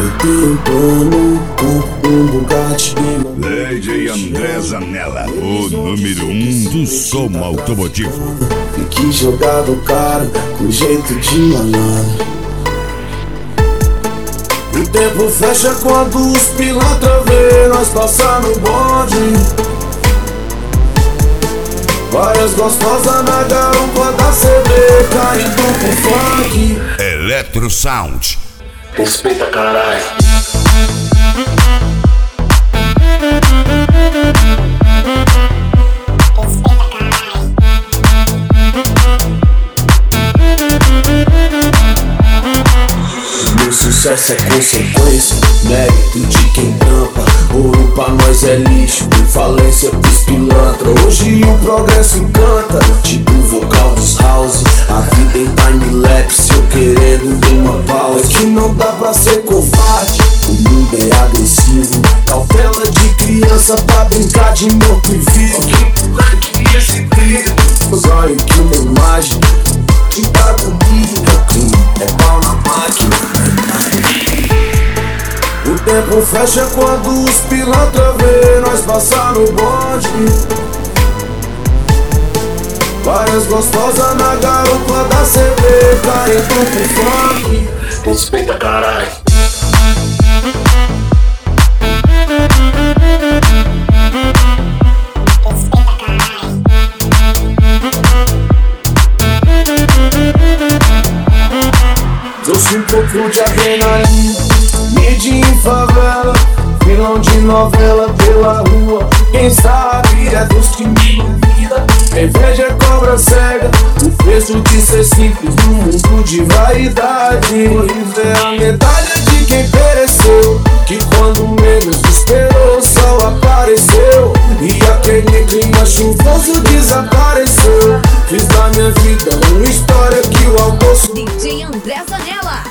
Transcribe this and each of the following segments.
Eu tenho um plano com um Bugatti. DJ André Zanella, o número 1 do som automotivo. Fique jogado caro, com jeito de malandro. O tempo fecha quando os pilantra vê nós passar no bonde. Várias gostosas na garupa da CD, caindo com funk. Electro Sound. Respeita, caralho. Meu sucesso é consequência, mérito de quem trampa. Ouro pra nós é lixo, falência pros pilantra. Hoje o progresso encanta, tipo o vocal dos house. A vida em time-lapse, eu querendo uma pausa. Que não dá pra ser covarde, o mundo é agressivo. Cautela de criança pra brincar de morto e vivo. Olha que uma imagem que tá comigo. É pau na máquina. O tempo fecha quando os pilantra vê nós passar no bonde. Várias gostosas na garupa da CD, caindo com funk. Respeita, caralho. Trouxe um pouco de adrenalina, midi em favela, vilão de novela pela rua. Quem sabe é dos que me ilumina. Inveja é cobra cega, o preço de ser simples no mundo de vaidade. É a medalha de quem pereceu, que quando menos esperou o sol apareceu. E aquele clima chuvoso desapareceu. Fiz da minha vida uma história que o almoço. DJ André Zanella.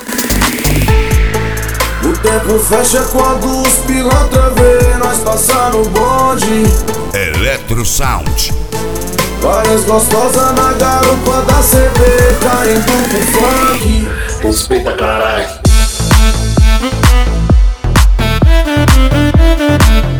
O tempo fecha quando os pilantra vê nós passar no bonde. Electro Sound. Várias gostosas na garupa da CD, caindo com funk. Respeita, caralho.